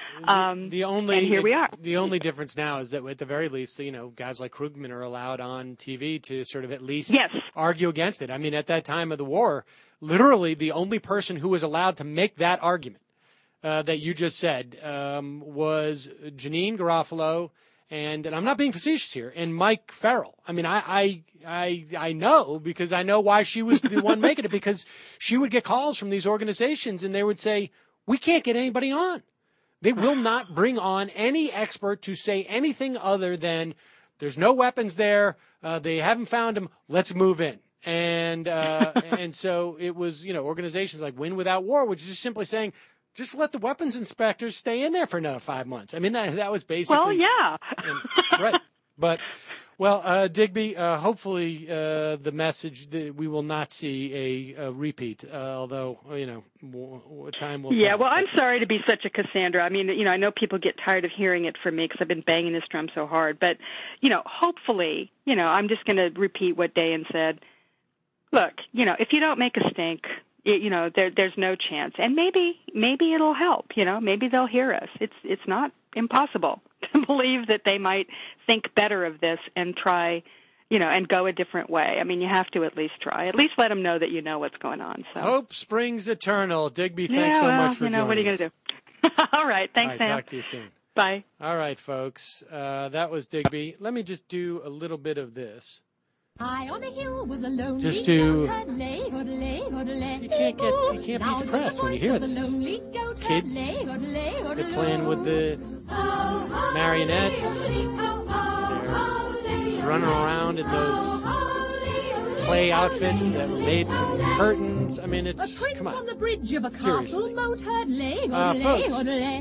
Um, the only and here we are. The only difference now is that at the very least, you know, guys like Krugman are allowed on T V to sort of at least yes. argue against it. I mean, at that time of the war, literally the only person who was allowed to make that argument uh, that you just said um, was Janine Garofalo, and, and I'm not being facetious here, and Mike Farrell. I mean, I, I I I know because I know why she was the one making it, because she would get calls from these organizations and they would say, we can't get anybody on. They will not bring on any expert to say anything other than there's no weapons there. Uh, they haven't found them. Let's move in. And uh, and so it was, you know, organizations like Win Without War, which is just simply saying, just let the weapons inspectors stay in there for another five months. I mean, that that was basically. Well, yeah. and, right. But Well, uh, Digby, uh, hopefully uh, the message that we will not see a, a repeat, uh, although, you know, w- time will Yeah, tell. well, I'm sorry to be such a Cassandra. I mean, you know, I know people get tired of hearing it from me because I've been banging this drum so hard. But, you know, hopefully, you know, I'm just going to repeat what Dayan said. Look, you know, if you don't make a stink, you, you know, there, there's no chance. And maybe, maybe it'll help, you know, maybe they'll hear us. It's, it's not impossible to believe that they might think better of this and try, you know, and go a different way. I mean, you have to at least try. At least let them know that you know what's going on. So. Hope springs eternal. Digby, thanks yeah, so well, much for you know, joining what are you us. going to do? All right. Thanks, All right, Sam. talk to you soon. Bye. All right, folks. Uh, that was Digby. Let me just do a little bit of this. High on the hill was a lonely Just to, goat, lay, lay, lay. you can't get, you can't be depressed when you hear this. Kids, they're playing with the marionettes. They're running around in those play outfits that were made from curtains. I mean, it's, come on. Seriously. Uh, folks,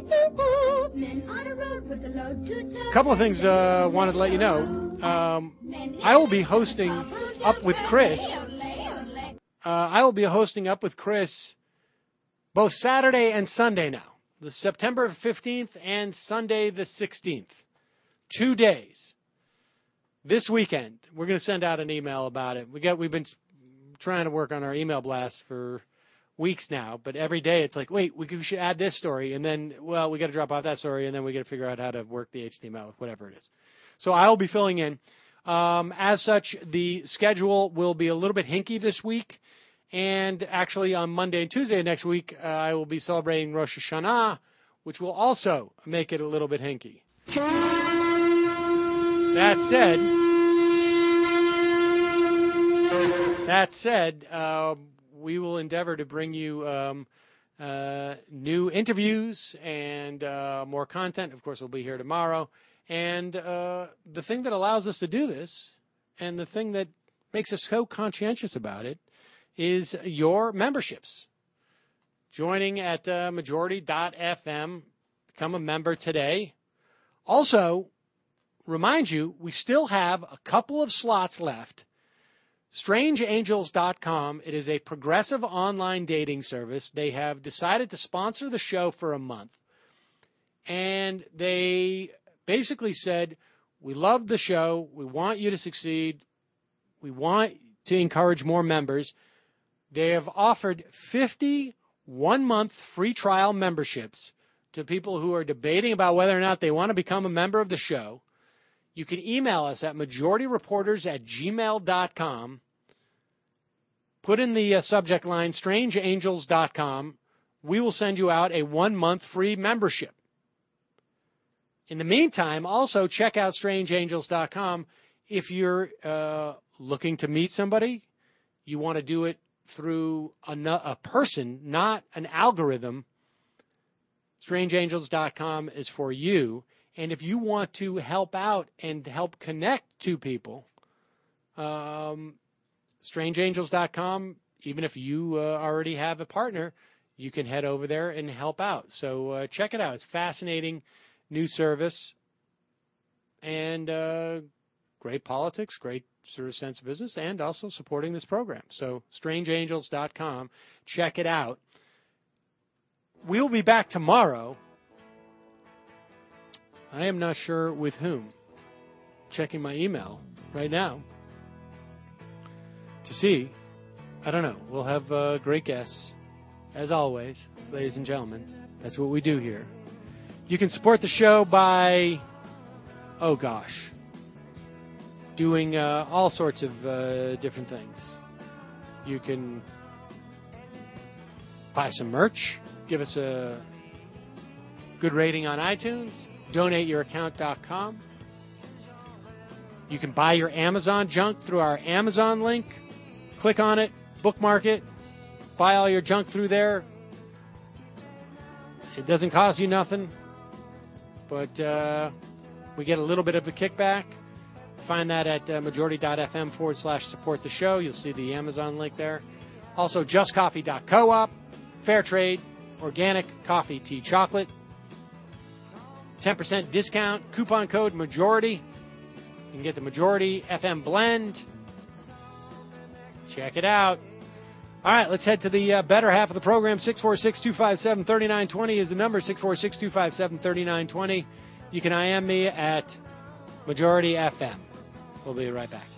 a couple of things I uh, wanted to let you know. Um, I will be hosting Up with Chris. Uh, I will be hosting Up with Chris both Saturday and Sunday now. The September fifteenth and Sunday the sixteenth. Two days. This weekend. We're going to send out an email about it. We got, we've been trying to work on our email blast for weeks now, but every day it's like, wait, we should add this story. And then, well, we got to drop off that story, and then we got to figure out how to work the H T M L, whatever it is. So I'll be filling in. Um, as such, the schedule will be a little bit hinky this week. And actually on Monday and Tuesday next week, uh, I will be celebrating Rosh Hashanah, which will also make it a little bit hinky. That said, that said, uh, we will endeavor to bring you um, uh, new interviews and uh, more content. Of course, we'll be here tomorrow. And uh, the thing that allows us to do this, and the thing that makes us so conscientious about it, is your memberships. Joining at uh, majority dot f m, become a member today. Also, remind you, we still have a couple of slots left. strange angels dot com, it is a progressive online dating service. They have decided to sponsor the show for a month. And they basically said, we love the show. We want you to succeed. We want to encourage more members. They have offered fifty one-month free trial memberships to people who are debating about whether or not they want to become a member of the show. You can email us at majority reporters at gmail dot com. Put in the uh, subject line, strange angels dot com. We will send you out a one-month free membership. In the meantime, also check out strange angels dot com. If you're uh, looking to meet somebody, you want to do it through a, a person, not an algorithm, strange angels dot com is for you. And if you want to help out and help connect to people, um, strange angels dot com, even if you uh, already have a partner, you can head over there and help out. So uh, check it out. It's fascinating. New service, and uh, great politics, great sort of sense of business, and also supporting this program. So strange angels dot com, check it out. We'll be back tomorrow. I am not sure with whom. Checking my email right now to see. I don't know. We'll have uh, great guests, as always, ladies and gentlemen. That's what we do here. You can support the show by, oh gosh, doing uh, all sorts of uh, different things. You can buy some merch, give us a good rating on iTunes, donate your account dot com. You can buy your Amazon junk through our Amazon link. Click on it, bookmark it, buy all your junk through there. It doesn't cost you nothing. But uh, we get a little bit of a kickback. Find that at uh, majority dot f m forward slash support the show. You'll see the Amazon link there. Also, just coffee dot coop, fair trade, organic coffee, tea, chocolate. ten percent discount, coupon code majority. You can get the Majority F M blend. Check it out. All right, let's head to the uh, better half of the program. six four six, two five seven, three nine two zero is the number, six four six, two five seven, three nine two zero. You can I M me at Majority F M. We'll be right back.